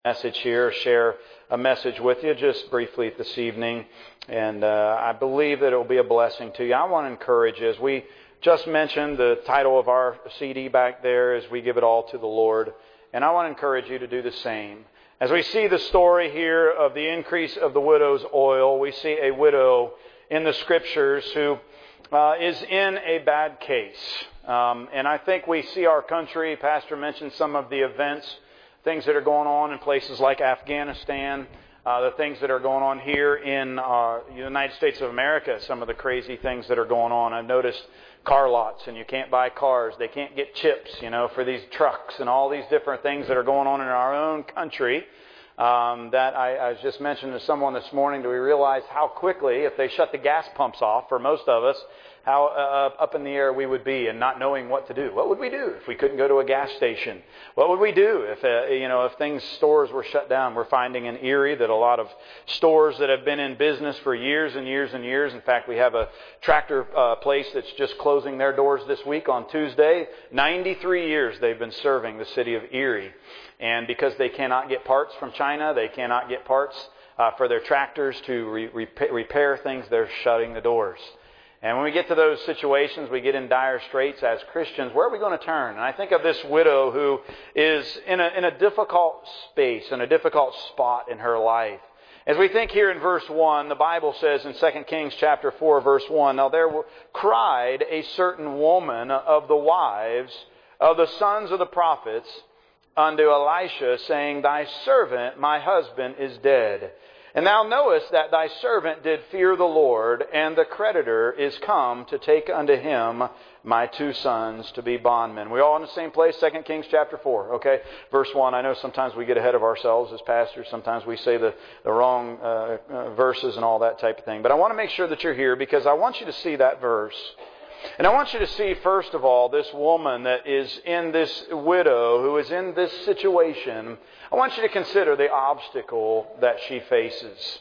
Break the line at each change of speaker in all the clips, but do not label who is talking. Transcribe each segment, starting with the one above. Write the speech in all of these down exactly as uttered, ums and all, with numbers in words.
message here, share a message with you just briefly this evening, and uh, I believe that it will be a blessing to you. I want to encourage you, as we just mentioned, the title of our C D back there is We Give It All to the Lord, and I want to encourage you to do the same. As we see the story here of the increase of the widow's oil, we see a widow in the Scriptures who uh, is in a bad case. Um, and I think we see our country, Pastor mentioned some of the events, things that are going on in places like Afghanistan, uh, the things that are going on here in uh, the United States of America, some of the crazy things that are going on. I've noticed car lots, and you can't buy cars. They can't get chips, you know, for these trucks and all these different things that are going on in our own country. Um, that I, I just mentioned to someone this morning, do we realize how quickly, if they shut the gas pumps off for most of us, how uh, up in the air we would be and not knowing what to do. What would we do if we couldn't go to a gas station? What would we do if uh, you know if things stores were shut down? We're finding in Erie that a lot of stores that have been in business for years and years and years. In fact, we have a tractor uh, place that's just closing their doors this week on Tuesday. ninety-three years they've been serving the city of Erie, and because they cannot get parts from China, they cannot get parts uh, for their tractors to re- repa- repair things. They're shutting the doors. And when we get to those situations, we get in dire straits as Christians. Where are we going to turn? And I think of this widow who is in a, in a difficult space, in a difficult spot in her life. As we think here in verse one, the Bible says in Second Kings chapter four, verse one, Now there cried a certain woman of the wives of the sons of the prophets unto Elisha, saying, Thy servant, my husband, is dead. And thou knowest that thy servant did fear the Lord, and the creditor is come to take unto him my two sons to be bondmen. We're all in the same place, Second Kings chapter four, okay? Verse one, I know sometimes we get ahead of ourselves as pastors. Sometimes we say the, the wrong uh, uh, verses and all that type of thing. But I want to make sure that you're here because I want you to see that verse. And I want you to see, first of all, this woman that is in this widow, who is in this situation. I want you to consider the obstacle that she faces.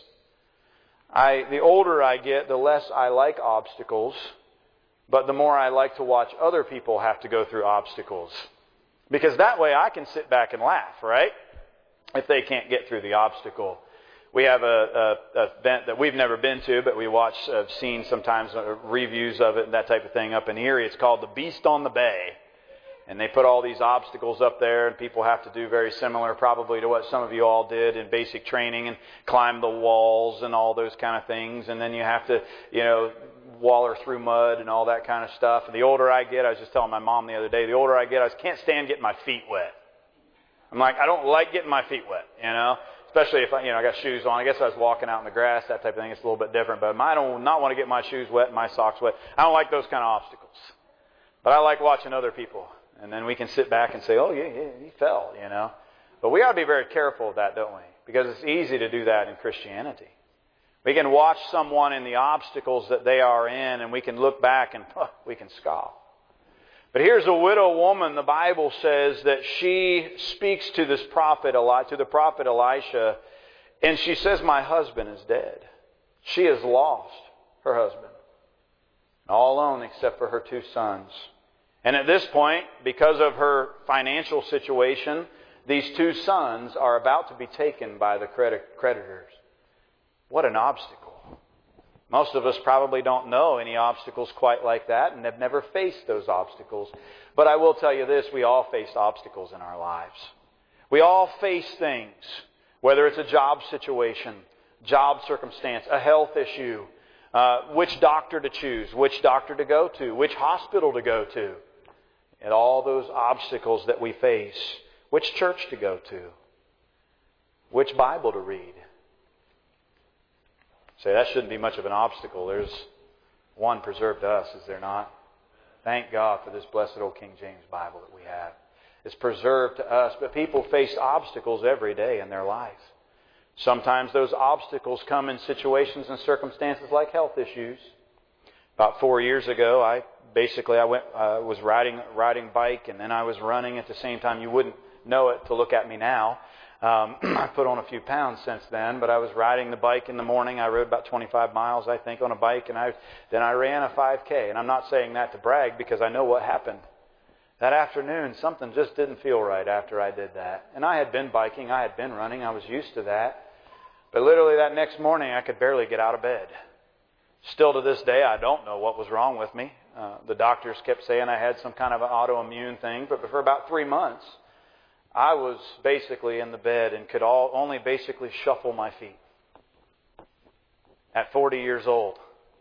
I, the older I get, the less I like obstacles, but the more I like to watch other people have to go through obstacles. Because that way I can sit back and laugh, right? If they can't get through the obstacle. We have a, a, a event that we've never been to, but we watch, have seen sometimes reviews of it and that type of thing up in Erie. It's called The Beast on the Bay. And they put all these obstacles up there, and people have to do very similar probably to what some of you all did in basic training and climb the walls and all those kind of things. And then you have to, you know, waller through mud and all that kind of stuff. And the older I get, I was just telling my mom the other day, the older I get, I just can't stand getting my feet wet. I'm like, I don't like getting my feet wet, you know. Especially if I, you know, I got shoes on. I guess I was walking out in the grass, that type of thing. It's a little bit different. But I don't not want to get my shoes wet and my socks wet. I don't like those kind of obstacles. But I like watching other people. And then we can sit back and say, oh, yeah, yeah, he fell, you know. But we ought to be very careful of that, don't we? Because it's easy to do that in Christianity. We can watch someone in the obstacles that they are in, and we can look back and oh, we can scoff. But here's a widow woman. The Bible says that she speaks to this prophet, to the prophet Elisha, and she says, my husband is dead. She has lost her husband. All alone except for her two sons. And at this point, because of her financial situation, these two sons are about to be taken by the creditors. What an obstacle. Most of us probably don't know any obstacles quite like that and have never faced those obstacles. But I will tell you this, we all face obstacles in our lives. We all face things, whether it's a job situation, job circumstance, a health issue, uh, which doctor to choose, which doctor to go to, which hospital to go to, and all those obstacles that we face, which church to go to, which Bible to read. Say, that shouldn't be much of an obstacle. There's one preserved to us, is there not? Thank God for this blessed old King James Bible that we have. It's preserved to us, but people face obstacles every day in their life. Sometimes those obstacles come in situations and circumstances like health issues. About four years ago, I basically I went uh, was riding riding bike, and then I was running at the same time. You wouldn't know it to look at me now. Um, I put on a few pounds since then, but I was riding the bike in the morning. I rode about twenty-five miles, I think, on a bike, and I then I ran a five K. And I'm not saying that to brag because I know what happened. That afternoon, something just didn't feel right after I did that. And I had been biking, I had been running, I was used to that. But literally that next morning, I could barely get out of bed. Still to this day, I don't know what was wrong with me. Uh, the doctors kept saying I had some kind of an autoimmune thing, but for about three months, I was basically in the bed and could all, only basically shuffle my feet. At forty years old,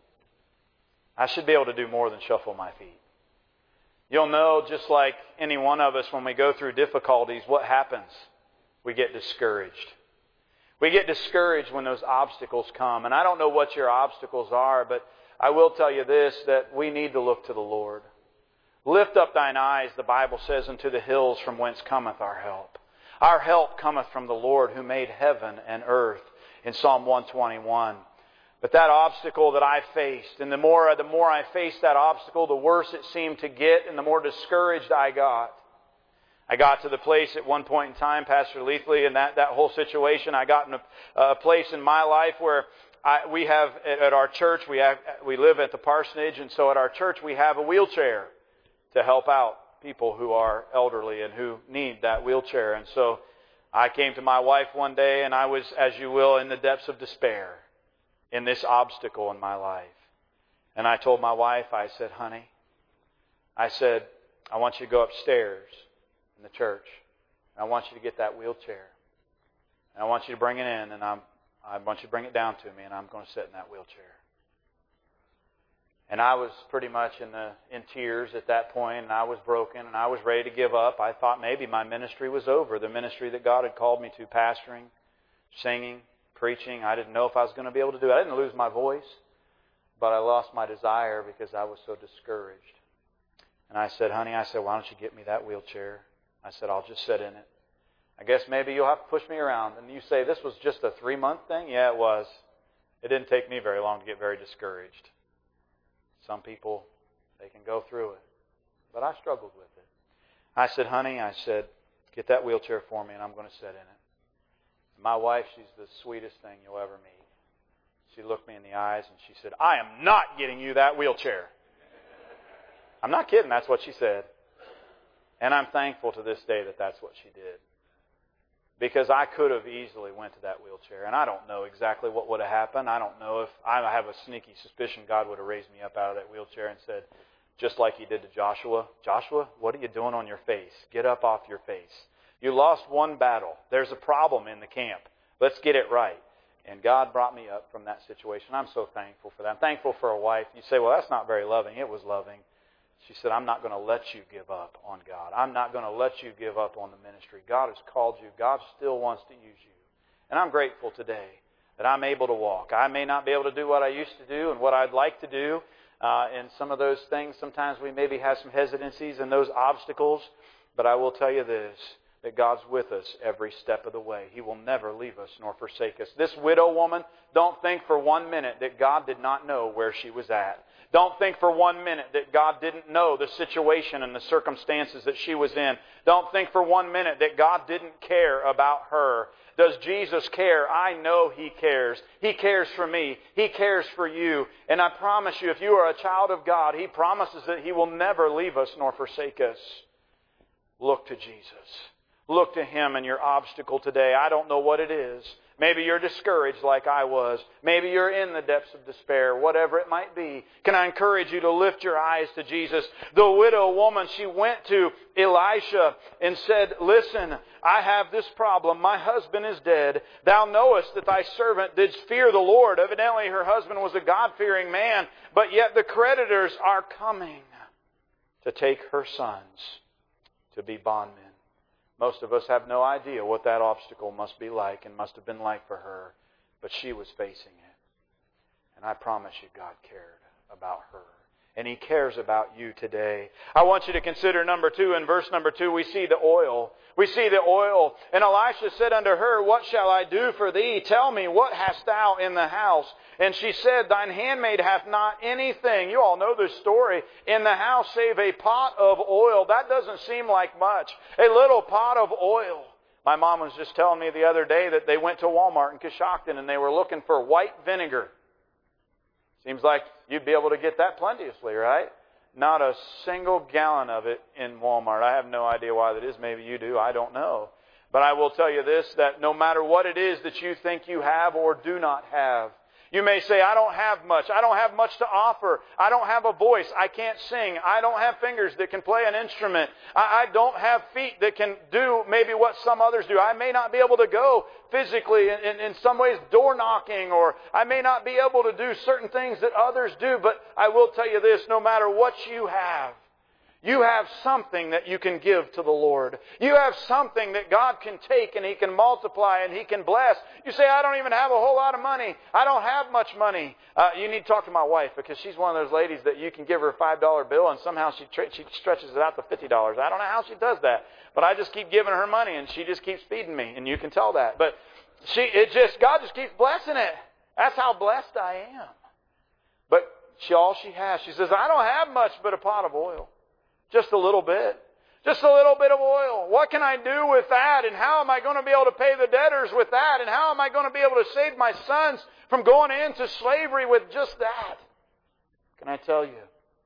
I should be able to do more than shuffle my feet. You'll know, just like any one of us, when we go through difficulties, what happens? We get discouraged. We get discouraged when those obstacles come. And I don't know what your obstacles are, but I will tell you this, that we need to look to the Lord. Lift up thine eyes, the Bible says, unto the hills from whence cometh our help. Our help cometh from the Lord who made heaven and earth, in Psalm one twenty-one. But that obstacle that I faced, and the more, the more I faced that obstacle, the worse it seemed to get, and the more discouraged I got. I got to the place at one point in time, Pastor Leathley, and that, that whole situation, I got in a, a place in my life where I, we have, at our church, we have, we live at the parsonage, and so at our church we have a wheelchair to help out people who are elderly and who need that wheelchair. And so I came to my wife one day, and I was, as you will, in the depths of despair in this obstacle in my life. And I told my wife, I said, honey, I said, I want you to go upstairs in the church. I want you to get that wheelchair. And I want you to bring it in, and I'm, I want you to bring it down to me, and I'm going to sit in that wheelchair. And I was pretty much in the in tears at that point, and I was broken, and I was ready to give up. I thought maybe my ministry was over, the ministry that God had called me to, pastoring, singing, preaching. I didn't know if I was going to be able to do it. I didn't lose my voice, but I lost my desire because I was so discouraged. And I said, honey, I said, why don't you get me that wheelchair? I said, I'll just sit in it. I guess maybe you'll have to push me around. And you say, this was just a three-month thing? Yeah, it was. It didn't take me very long to get very discouraged. Some people, they can go through it. But I struggled with it. I said, honey, I said, get that wheelchair for me and I'm going to sit in it. And my wife, she's the sweetest thing you'll ever meet. She looked me in the eyes and she said, I am not getting you that wheelchair. I'm not kidding. That's what she said. And I'm thankful to this day that that's what she did. Because I could have easily went to that wheelchair. And I don't know exactly what would have happened. I don't know if, I have a sneaky suspicion God would have raised me up out of that wheelchair and said, just like He did to Joshua, Joshua, what are you doing on your face? Get up off your face. You lost one battle. There's a problem in the camp. Let's get it right. And God brought me up from that situation. I'm so thankful for that. I'm thankful for a wife. You say, well, that's not very loving. It was loving. She said, I'm not going to let you give up on God. I'm not going to let you give up on the ministry. God has called you. God still wants to use you. And I'm grateful today that I'm able to walk. I may not be able to do what I used to do and what I'd like to do. Uh, and some of those things, sometimes we maybe have some hesitancies and those obstacles. But I will tell you this, that God's with us every step of the way. He will never leave us nor forsake us. This widow woman, don't think for one minute that God did not know where she was at. Don't think for one minute that God didn't know the situation and the circumstances that she was in. Don't think for one minute that God didn't care about her. Does Jesus care? I know He cares. He cares for me. He cares for you. And I promise you, if you are a child of God, He promises that He will never leave us nor forsake us. Look to Jesus. Look to Him in your obstacle today. I don't know what it is. Maybe you're discouraged like I was. Maybe you're in the depths of despair, whatever it might be. Can I encourage you to lift your eyes to Jesus? The widow woman, she went to Elisha and said, listen, I have this problem. My husband is dead. Thou knowest that thy servant did fear the Lord. Evidently her husband was a God-fearing man, but yet the creditors are coming to take her sons to be bondmen. Most of us have no idea what that obstacle must be like and must have been like for her. But she was facing it. And I promise you, God cared about her. And He cares about you today. I want you to consider number two. In verse number two, we see the oil. We see the oil. And Elisha said unto her, what shall I do for thee? Tell me, what hast thou in the house? And she said, thine handmaid hath not anything. You all know this story. In the house save a pot of oil. That doesn't seem like much. A little pot of oil. My mom was just telling me the other day that they went to Walmart in Coshocton and they were looking for white vinegar. Seems like you'd be able to get that plenteously, right? not a single gallon of it in Walmart. I have no idea why that is. Maybe you do. I don't know. But I will tell you this, that no matter what it is that you think you have or do not have, you may say, I don't have much. I don't have much to offer. I don't have a voice. I can't sing. I don't have fingers that can play an instrument. I, I don't have feet that can do maybe what some others do. I may not be able to go physically in, in, in some ways door knocking, or I may not be able to do certain things that others do. But I will tell you this, no matter what you have, you have something that you can give to the Lord. You have something that God can take and He can multiply and He can bless. You say, I don't even have a whole lot of money. I don't have much money. Uh, you need to talk to my wife, because she's one of those ladies that you can give her a five dollar bill and somehow she tra- she stretches it out to fifty dollars. I don't know how she does that. But I just keep giving her money and she just keeps feeding me, and you can tell that. But she, it just, God just keeps blessing it. That's how blessed I am. But she, all she has, she says, I don't have much but a pot of oil. Just a little bit. Just a little bit of oil. What can I do with that? And how am I going to be able to pay the debtors with that? And how am I going to be able to save my sons from going into slavery with just that? Can I tell you,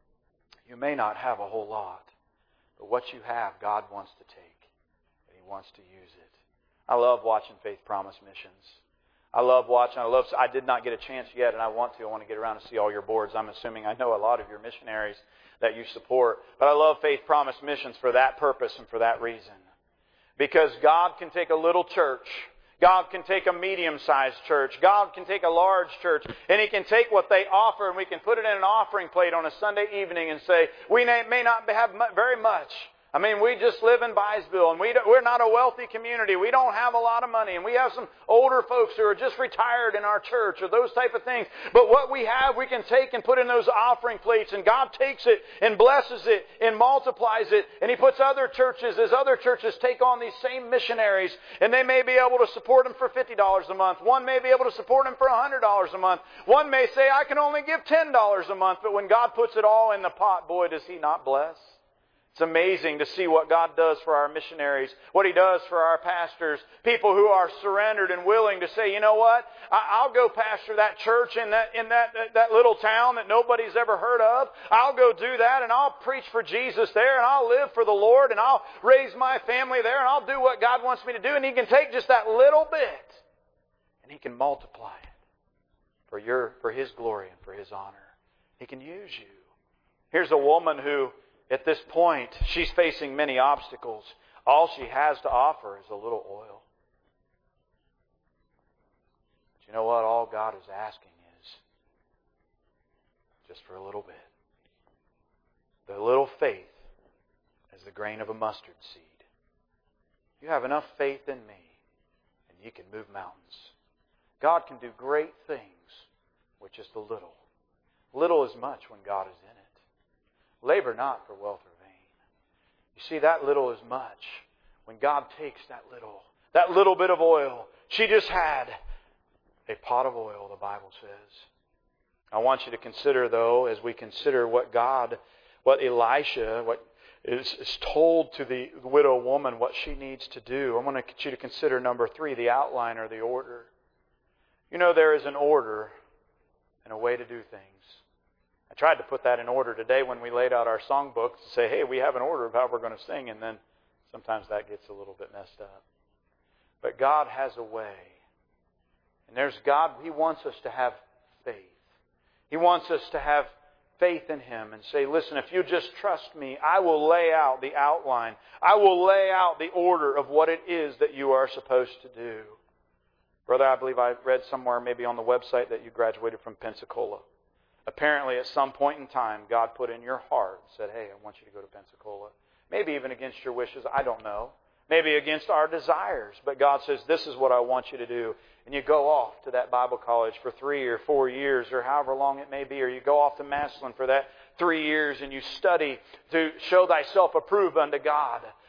you may not have a whole lot, but what you have, God wants to take, and He wants to use it. I love watching Faith Promise Missions. I love watching. I love. I did not get a chance yet, and I want to. I want to get around and see all your boards. I'm assuming I know a lot of your missionaries that you support. But I love Faith Promise Missions for that purpose and for that reason. Because God can take a little church. God can take a medium-sized church. God can take a large church. And He can take what they offer and we can put it in an offering plate on a Sunday evening and say, we may not have very much. I mean, we just live in Byesville, and we don't, we're not a wealthy community. We don't have a lot of money, and we have some older folks who are just retired in our church, or those type of things. But what we have, we can take and put in those offering plates, and God takes it and blesses it and multiplies it, and He puts other churches, as other churches take on these same missionaries, and they may be able to support them for fifty dollars a month. One may be able to support them for one hundred dollars a month. One may say, I can only give ten dollars a month, but when God puts it all in the pot, boy, does He not bless. It's amazing to see what God does for our missionaries, what He does for our pastors, people who are surrendered and willing to say, you know what, I'll go pastor that church in that in that that little town that nobody's ever heard of. I'll go do that, and I'll preach for Jesus there, and I'll live for the Lord, and I'll raise my family there, and I'll do what God wants me to do. And He can take just that little bit, and He can multiply it for your for His glory and for His honor. He can use you. Here's a woman who, at this point, she's facing many obstacles. All she has to offer is a little oil. But you know what? All God is asking is just for a little bit. The little faith is the grain of a mustard seed. You have enough faith in me, and you can move mountains. God can do great things with just a little. Little is much when God is in it. Labor not for wealth or vain. You see, that little is much. When God takes that little, that little bit of oil, she just had a pot of oil, the Bible says. I want you to consider, though, as we consider what God, what Elisha, what is, is told to the widow woman, what she needs to do. I want you to consider number three, the outline or the order. You know, there is an order and a way to do things. I tried to put that in order today when we laid out our songbooks to say, hey, we have an order of how we're going to sing, and then sometimes that gets a little bit messed up. But God has a way. And there's God, He wants us to have faith. He wants us to have faith in Him and say, listen, if you just trust me, I will lay out the outline. I will lay out the order of what it is that you are supposed to do. Brother, I believe I read somewhere maybe on the website that you graduated from Pensacola. Apparently, at some point in time, God put in your heart and said, hey, I want you to go to Pensacola. Maybe even against your wishes, I don't know. Maybe against our desires. But God says, this is what I want you to do. And you go off to that Bible college for three or four years or however long it may be. Or you go off to Massillon for that three years and you study to show thyself approved unto God.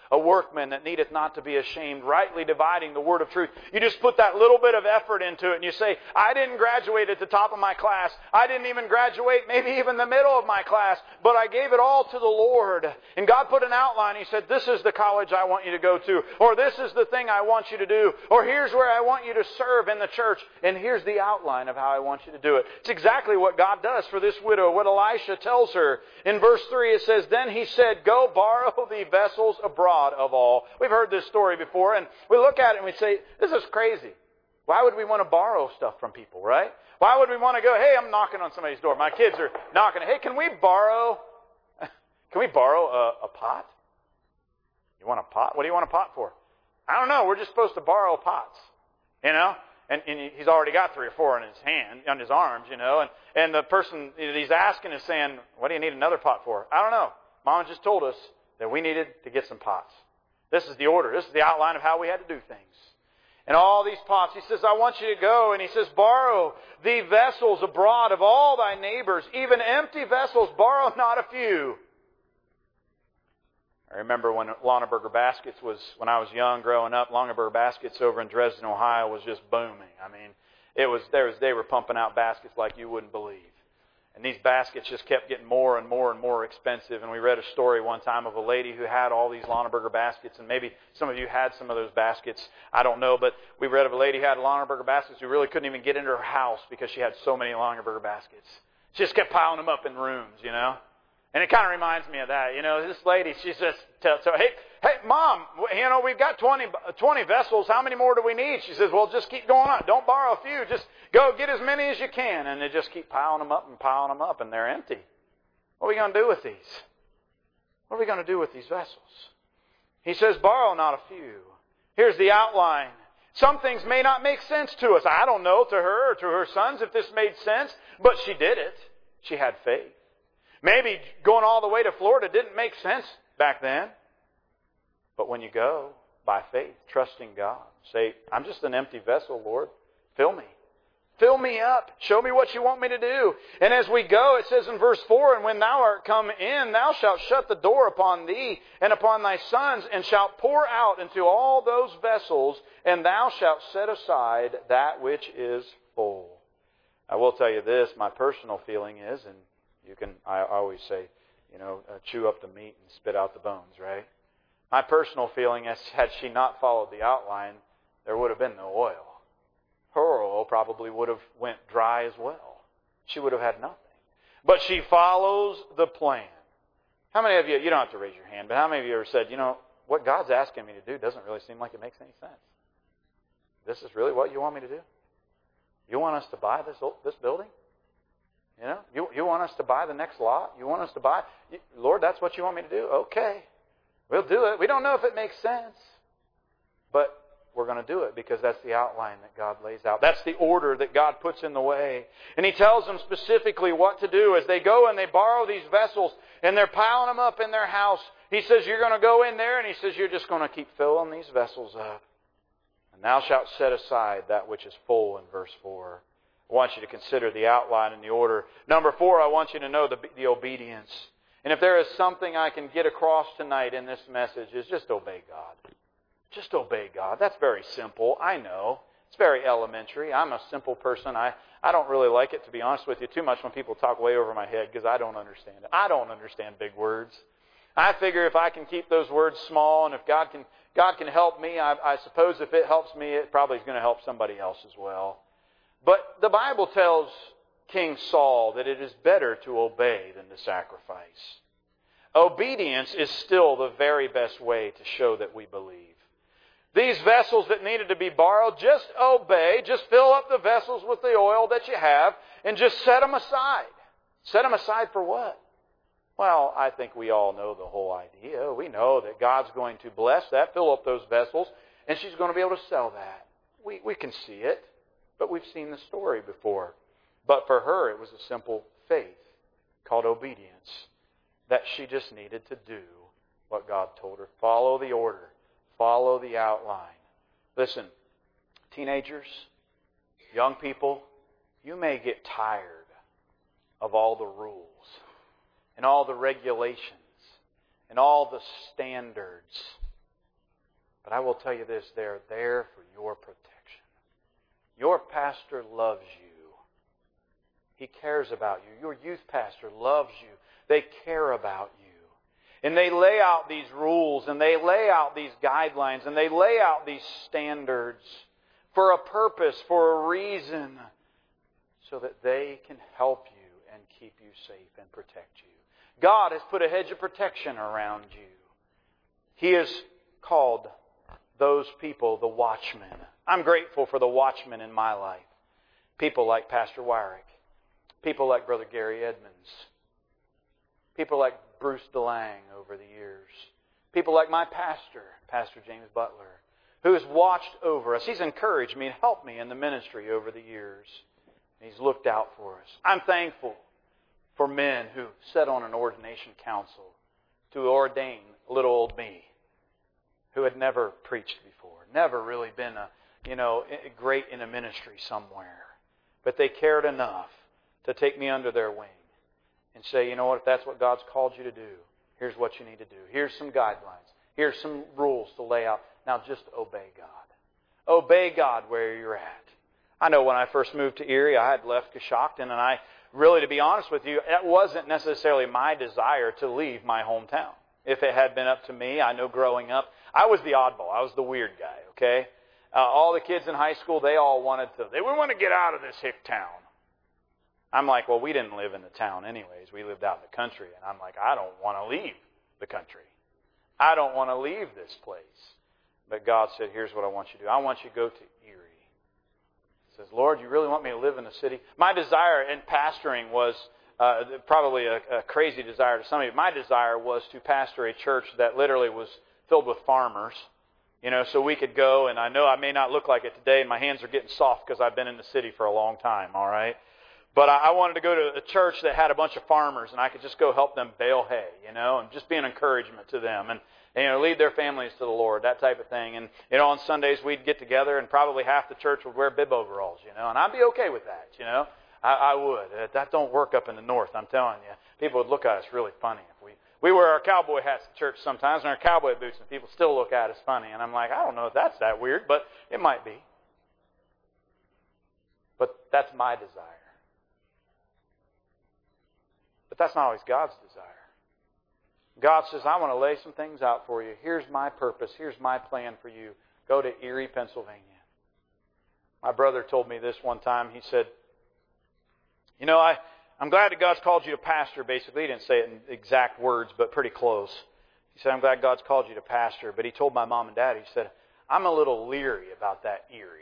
A workman that needeth not to be ashamed, rightly dividing the word of truth. You just put that little bit of effort into it and you say, I didn't graduate at the top of my class. I didn't even graduate maybe even the middle of my class, but I gave it all to the Lord. And God put an outline. He said, this is the college I want you to go to. Or this is the thing I want you to do. Or here's where I want you to serve in the church. And here's the outline of how I want you to do it. It's exactly what God does for this widow. What Elisha tells her. In verse three it says, then he said, go borrow the vessels abroad of all. We've heard this story before, and we look at it and we say, this is crazy. Why would we want to borrow stuff from people, right? Why would we want to go, hey, I'm knocking on somebody's door. My kids are knocking. Hey, can we borrow, can we borrow a, a pot? You want a pot? What do you want a pot for? I don't know. We're just supposed to borrow pots, you know? And, and he's already got three or four in his hand, on his arms, you know? And, and the person that he's asking is saying, what do you need another pot for? I don't know. Mama just told us that we needed to get some pots. This is the order. This is the outline of how we had to do things. And all these pots, he says, I want you to go, and he says, borrow the vessels abroad of all thy neighbors, even empty vessels, borrow not a few. I remember when Longaberger Baskets was, when I was young growing up, Longaberger Baskets over in Dresden, Ohio was just booming. I mean, it was, there was, they were pumping out baskets like you wouldn't believe. And these baskets just kept getting more and more and more expensive. And we read a story one time of a lady who had all these Longaberger baskets. And maybe some of you had some of those baskets. I don't know. But we read of a lady who had Longaberger baskets who really couldn't even get into her house because she had so many Longaberger baskets. She just kept piling them up in rooms, you know. And it kind of reminds me of that. You know, this lady, she's just, tell, so, hey, hey, Mom, you know, we've got twenty, twenty vessels. How many more do we need? She says, well, just keep going on. Don't borrow a few. Just go get as many as you can. And they just keep piling them up and piling them up, and they're empty. What are we going to do with these? What are we going to do with these vessels? He says, borrow not a few. Here's the outline. Some things may not make sense to us. I don't know to her or to her sons if this made sense, but she did it. She had faith. Maybe going all the way to Florida didn't make sense back then. But when you go by faith, trusting God, say, I'm just an empty vessel, Lord. Fill me. Fill me up. Show me what you want me to do. And as we go, it says in verse four, and when thou art come in, thou shalt shut the door upon thee and upon thy sons, and shalt pour out into all those vessels, and thou shalt set aside that which is full. I will tell you this, my personal feeling is, and you can, I always say, you know, uh, chew up the meat and spit out the bones, right? My personal feeling is, had she not followed the outline, there would have been no oil. Her oil probably would have went dry as well. She would have had nothing. But she follows the plan. How many of you, you don't have to raise your hand, but how many of you ever said, you know, what God's asking me to do doesn't really seem like it makes any sense? This is really what you want me to do? You want us to buy this this building? You know, you, you want us to buy the next lot? You want us to buy? Lord, that's what you want me to do? Okay. We'll do it. We don't know if it makes sense. But we're going to do it because that's the outline that God lays out. That's the order that God puts in the way. And He tells them specifically what to do as they go and they borrow these vessels and they're piling them up in their house. He says, you're going to go in there, and He says, you're just going to keep filling these vessels up. And thou shalt set aside that which is full in verse four. I want you to consider the outline and the order. Number four, I want you to know the, the obedience. And if there is something I can get across tonight in this message, is just obey God. Just obey God. That's very simple. I know. It's very elementary. I'm a simple person. I, I don't really like it, to be honest with you, too much when people talk way over my head because I don't understand it. I don't understand big words. I figure if I can keep those words small and if God can God can help me, I, I suppose if it helps me, it probably is going to help somebody else as well. But the Bible tells King Saul that it is better to obey than to sacrifice. Obedience is still the very best way to show that we believe. These vessels that needed to be borrowed, just obey. Just fill up the vessels with the oil that you have and just set them aside. Set them aside for what? Well, I think we all know the whole idea. We know that God's going to bless that, fill up those vessels, and she's going to be able to sell that. We, we can see it, but we've seen the story before. But for her, it was a simple faith called obedience that she just needed to do what God told her. Follow the order. Follow the outline. Listen, teenagers, young people, you may get tired of all the rules and all the regulations and all the standards But I will tell you this, they're there for your protection. Your pastor loves you. He cares about you. Your youth pastor loves you. They care about you. And they lay out these rules and they lay out these guidelines and they lay out these standards for a purpose, for a reason, so that they can help you and keep you safe and protect you. God has put a hedge of protection around you. He has called those people the watchmen. I'm grateful for the watchmen in my life. People like Pastor Wyrick. People like Brother Gary Edmonds. People like Bruce DeLang over the years. People like my pastor, Pastor James Butler, who has watched over us. He's encouraged me and helped me in the ministry over the years. He's looked out for us. I'm thankful for men who sat on an ordination council to ordain little old me, who had never preached before, never really been a, you know, great in a ministry somewhere. But they cared enough to take me under their wing and say, you know what, if that's what God's called you to do, here's what you need to do. Here's some guidelines. Here's some rules to lay out. Now just obey God. Obey God where you're at. I know when I first moved to Erie, I had left Coshocton, and I really, to be honest with you, it wasn't necessarily my desire to leave my hometown. If it had been up to me, I know growing up, I was the oddball. I was the weird guy, okay? Uh, all the kids in high school, they all wanted to, they would want to get out of this hick town. I'm like, well, we didn't live in the town anyways. We lived out in the country. And I'm like, I don't want to leave the country. I don't want to leave this place. But God said, here's what I want you to do. I want you to go to Erie. He says, Lord, you really want me to live in the city? My desire in pastoring was uh, probably a, a crazy desire to some of you. My desire was to pastor a church that literally was filled with farmers. You know, so we could go, and I know I may not look like it today, and my hands are getting soft because I've been in the city for a long time, all right? But I wanted to go to a church that had a bunch of farmers, and I could just go help them bale hay, you know, and just be an encouragement to them, and, and you know, lead their families to the Lord, that type of thing. And you know, on Sundays we'd get together, and probably half the church would wear bib overalls, you know, and I'd be okay with that, you know. I, I would. That don't work up in the north, I'm telling you. People would look at us really funny if we we wear our cowboy hats to church sometimes, and our cowboy boots, and people still look at us funny. And I'm like, I don't know if that's that weird, but it might be. But that's my desire. But that's not always God's desire. God says, I want to lay some things out for you. Here's my purpose. Here's my plan for you. Go to Erie, Pennsylvania. My brother told me this one time. He said, you know, I, I'm glad that God's called you to pastor, basically. He didn't say it in exact words, but pretty close. He said, I'm glad God's called you to pastor. But he told my mom and dad, he said, I'm a little leery about that Erie.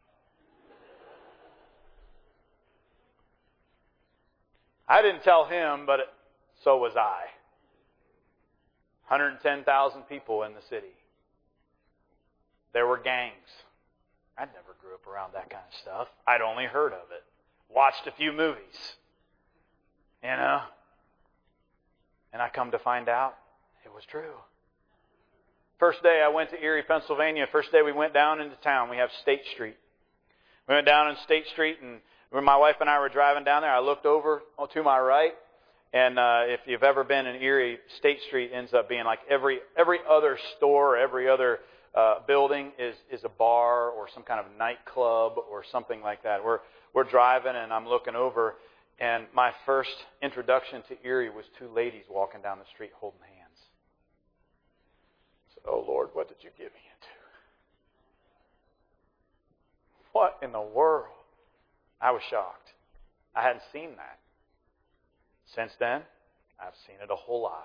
I didn't tell him, but so was I. one hundred ten thousand people in the city. There were gangs. I never grew up around that kind of stuff. I'd only heard of it. Watched a few movies. You know? And I come to find out it was true. First day I went to Erie, Pennsylvania. First day we went down into town. We have State Street. We went down in State Street, and when my wife and I were driving down there, I looked over to my right, and uh, if you've ever been in Erie, State Street ends up being like every every other store, every other uh, building is is a bar or some kind of nightclub or something like that. We're we're driving, and I'm looking over, and my first introduction to Erie was two ladies walking down the street holding hands. I said, "Oh Lord, what did you get me into? What in the world?" I was shocked. I hadn't seen that. Since then, I've seen it a whole lot.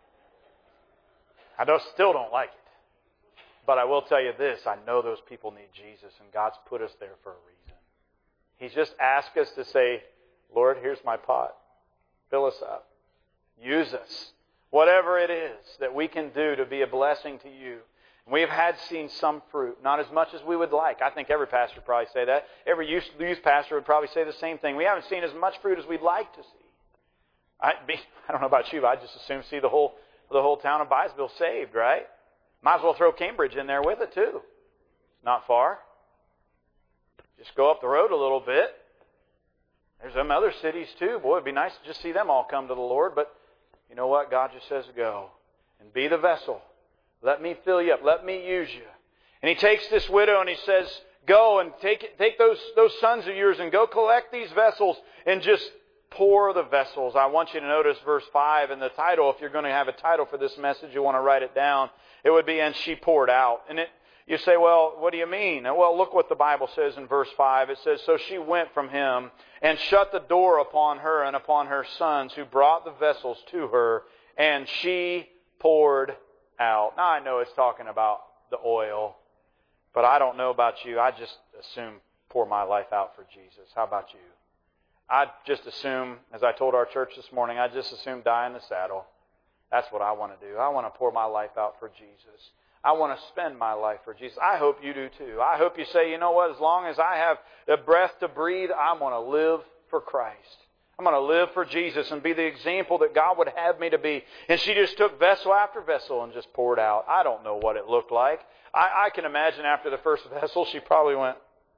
I don't, still don't like it. But I will tell you this, I know those people need Jesus, and God's put us there for a reason. He's just asked us to say, Lord, here's my pot. Fill us up. Use us. Whatever it is that we can do to be a blessing to you. We have had seen some fruit, not as much as we would like. I think every pastor would probably say that. Every youth, youth pastor would probably say the same thing. We haven't seen as much fruit as we'd like to see. I, be, I don't know about you, but I just assume see the whole the whole town of Byesville saved, right? Might as well throw Cambridge in there with it too. Not far. Just go up the road a little bit. There's some other cities too. Boy, it'd be nice to just see them all come to the Lord. But you know what? God just says go and be the vessel. Let me fill you up. Let me use you. And he takes this widow and he says, go and take take those, those sons of yours and go collect these vessels and just pour the vessels. I want you to notice verse five and the title. If you're going to have a title for this message, you want to write it down. It would be, and she poured out. And it, you say, well, what do you mean? Well, look what the Bible says in verse five. It says, so she went from him and shut the door upon her and upon her sons who brought the vessels to her, and she poured out. Now I know it's talking about the oil, but I don't know about you. I just assume pour my life out for Jesus. How about you? I just assume, as I told our church this morning, I just assume die in the saddle. That's what I want to do. I want to pour my life out for Jesus. I want to spend my life for Jesus. I hope you do too. I hope you say, you know what, as long as I have the breath to breathe, I'm going to live for Christ. I'm going to live for Jesus and be the example that God would have me to be. And she just took vessel after vessel and just poured out. I don't know what it looked like. I, I can imagine after the first vessel, she probably went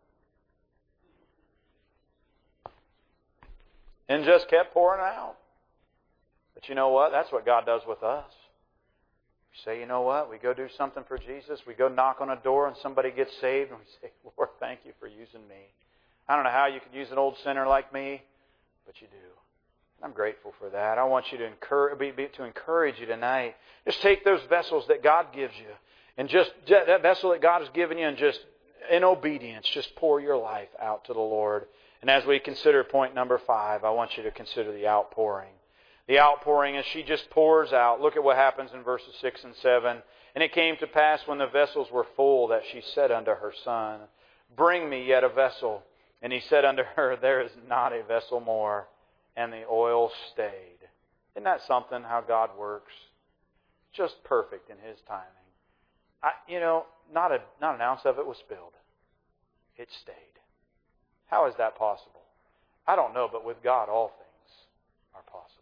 and just kept pouring out. But you know what? That's what God does with us. We say, you know what? We go do something for Jesus. We go knock on a door and somebody gets saved. And we say, Lord, thank you for using me. I don't know how you could use an old sinner like me, but you do. I'm grateful for that. I want you to encourage, to encourage you tonight. Just take those vessels that God gives you, and just that vessel that God has given you, and just in obedience, just pour your life out to the Lord. And as we consider point number five, I want you to consider the outpouring. The outpouring as she just pours out. Look at what happens in verses six and seven. And it came to pass when the vessels were full that she said unto her son, bring me yet a vessel. And he said unto her, there is not a vessel more. And the oil stayed. Isn't that something, how God works? Just perfect in His timing. I, you know, not a not an ounce of it was spilled. It stayed. How is that possible? I don't know, but with God all things are possible.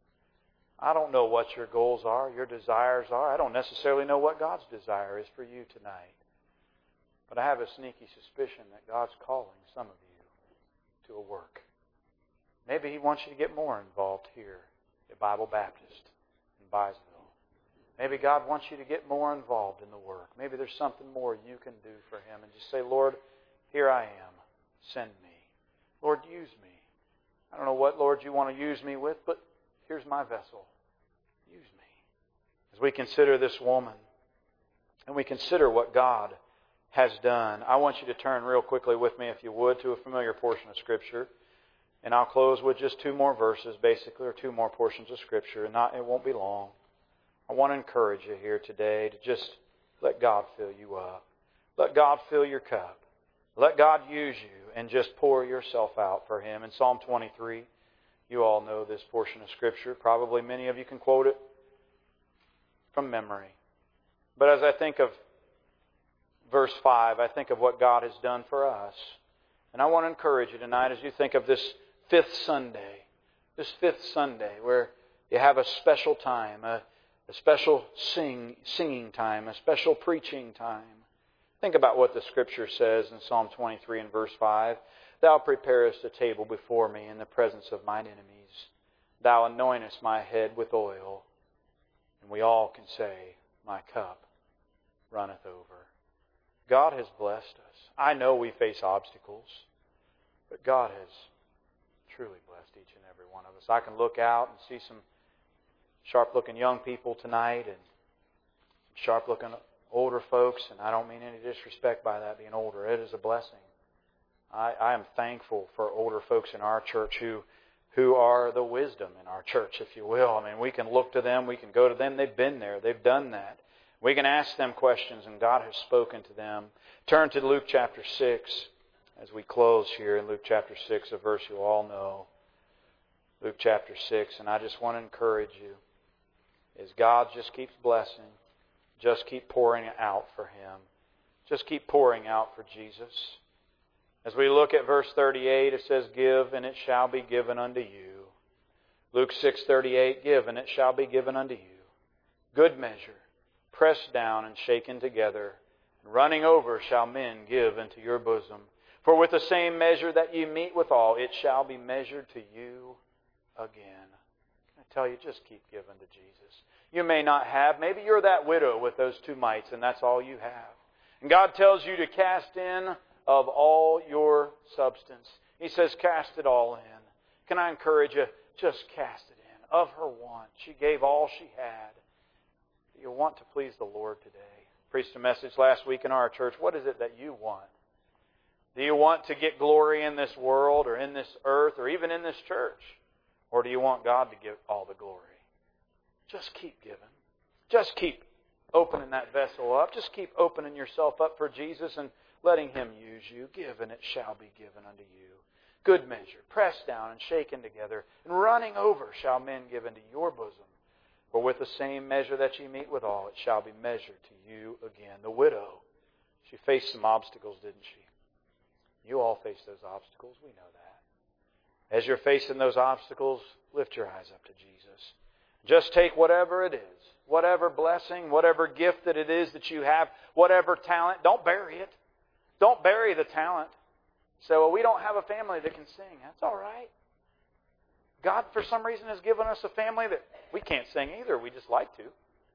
I don't know what your goals are, your desires are. I don't necessarily know what God's desire is for you tonight. But I have a sneaky suspicion that God's calling some of you to a work. Maybe He wants you to get more involved here at Bible Baptist in Byesville. Maybe God wants you to get more involved in the work. Maybe there's something more you can do for Him. And just say, Lord, here I am. Send me. Lord, use me. I don't know what, Lord, you want to use me with, but here's my vessel. Use me. As we consider this woman, and we consider what God has done, I want you to turn real quickly with me, if you would, to a familiar portion of Scripture. And I'll close with just two more verses, basically, or two more portions of Scripture, and not, it won't be long. I want to encourage you here today to just let God fill you up. Let God fill your cup. Let God use you and just pour yourself out for Him. In Psalm twenty-three, you all know this portion of Scripture. Probably many of you can quote it from memory. But as I think of verse five, I think of what God has done for us. And I want to encourage you tonight as you think of this fifth Sunday, this fifth Sunday where you have a special time, a, a special sing, singing time, a special preaching time. Think about what the Scripture says in Psalm twenty-three and verse five. Thou preparest a table before me in the presence of mine enemies. Thou anointest my head with oil. And we all can say, my cup runneth over. God has blessed us. I know we face obstacles, but God has truly blessed each and every one of us. I can look out and see some sharp-looking young people tonight and sharp-looking older folks, and I don't mean any disrespect by that being older. It is a blessing. I, I am thankful for older folks in our church who who are the wisdom in our church, if you will. I mean, we can look to them. We can go to them. They've been there. They've done that. We can ask them questions, and God has spoken to them. Turn to Luke chapter six as we close here in Luke chapter six, a verse you all know. Luke chapter six, and I just want to encourage you. As God just keeps blessing, just keep pouring out for Him. Just keep pouring out for Jesus. As we look at verse thirty-eight, it says, give, and it shall be given unto you. Luke six thirty-eight, give, and it shall be given unto you. Good measure, pressed down and shaken together, and running over shall men give into your bosom. For with the same measure that ye meet withal, it shall be measured to you again. I tell you, just keep giving to Jesus. You may not have, maybe you're that widow with those two mites, and that's all you have. And God tells you to cast in of all your substance. He says, cast it all in. Can I encourage you? Just cast it in. Of her want. She gave all she had. Do you want to please the Lord today? I preached a message last week in our church. What is it that you want? Do you want to get glory in this world or in this earth or even in this church? Or do you want God to give all the glory? Just keep giving. Just keep opening that vessel up. Just keep opening yourself up for Jesus and letting Him use you. Give, and it shall be given unto you. Good measure, pressed down and shaken together, and running over shall men give into your bosom. For with the same measure that ye meet withal, it shall be measured to you again. The widow, she faced some obstacles, didn't she? You all face those obstacles. We know that. As you're facing those obstacles, lift your eyes up to Jesus. Just take whatever it is, whatever blessing, whatever gift that it is that you have, whatever talent. Don't bury it. Don't bury the talent. Say, well, we don't have a family that can sing. That's all right. God, for some reason, has given us a family that we can't sing either. We just like to.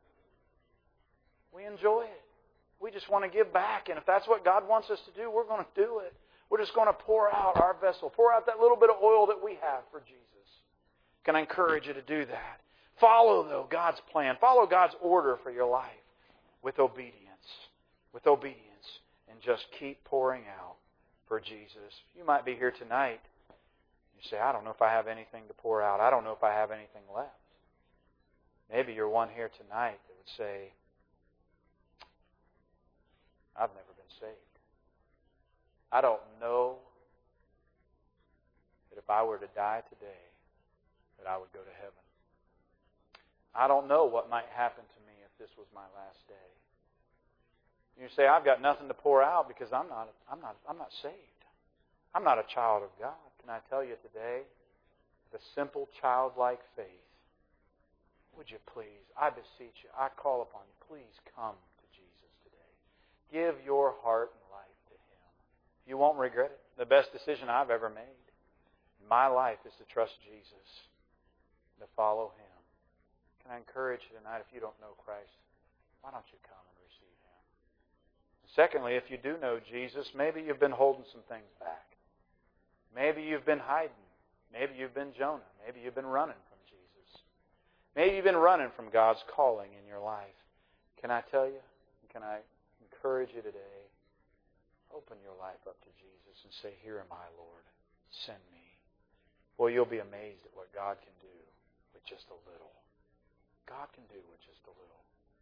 We enjoy it. We just want to give back. And if that's what God wants us to do, we're going to do it. We're just going to pour out our vessel. Pour out that little bit of oil that we have for Jesus. Can I encourage you to do that? Follow, though, God's plan. Follow God's order for your life with obedience. With obedience. And just keep pouring out for Jesus. You might be here tonight. You say, I don't know if I have anything to pour out. I don't know if I have anything left. Maybe you're one here tonight that would say, I've never been saved. I don't know that if I were to die today, that I would go to heaven. I don't know what might happen to me if this was my last day. You say, I've got nothing to pour out because I'm not, I'm not, I'm not saved. I'm not a child of God. Can I tell you today, the simple childlike faith, would you please, I beseech you, I call upon you, please come to Jesus today. Give your heart and life to Him. You won't regret it. The best decision I've ever made in my life is to trust Jesus, to follow Him. Can I encourage you tonight, if you don't know Christ, why don't you come and receive Him? Secondly, if you do know Jesus, maybe you've been holding some things back. Maybe you've been hiding. Maybe you've been Jonah. Maybe you've been running from Jesus. Maybe you've been running from God's calling in your life. Can I tell you? Can I encourage you today? Open your life up to Jesus and say, here am I, Lord. Send me. Boy, you'll be amazed at what God can do with just a little. God can do with just a little.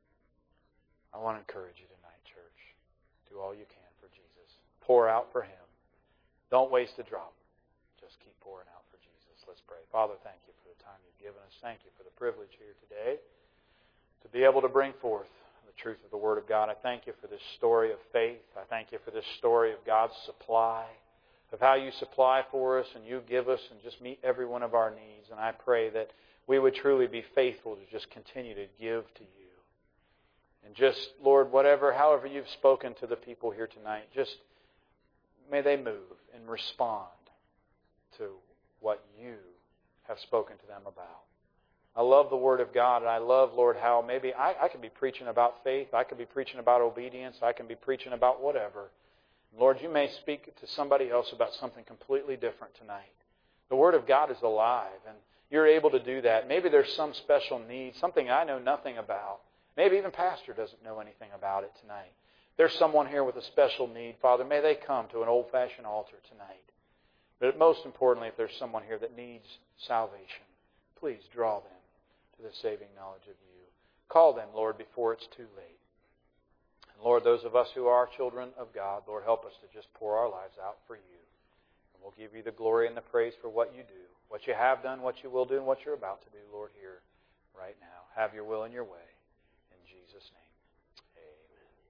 I want to encourage you tonight, church. Do all you can for Jesus. Pour out for Him. Don't waste a drop. Just keep pouring out for Jesus. Let's pray. Father, thank you for the time you've given us. Thank you for the privilege here today to be able to bring forth the truth of the Word of God. I thank you for this story of faith. I thank you for this story of God's supply, of how you supply for us and you give us and just meet every one of our needs. And I pray that we would truly be faithful to just continue to give to you. And just, Lord, whatever, however you've spoken to the people here tonight, just may they move and respond to what you have spoken to them about. I love the Word of God, and I love, Lord, how maybe I, I could be preaching about faith, I could be preaching about obedience, I can be preaching about whatever. Lord, you may speak to somebody else about something completely different tonight. The Word of God is alive, and you're able to do that. Maybe there's some special need, something I know nothing about. Maybe even Pastor doesn't know anything about it tonight. There's someone here with a special need. Father, may they come to an old-fashioned altar tonight. But most importantly, if there's someone here that needs salvation, please draw them to the saving knowledge of you. Call them, Lord, before it's too late. And Lord, those of us who are children of God, Lord, help us to just pour our lives out for you. And we'll give you the glory and the praise for what you do, what you have done, what you will do, and what you're about to do, Lord, here, right now. Have your will and your way.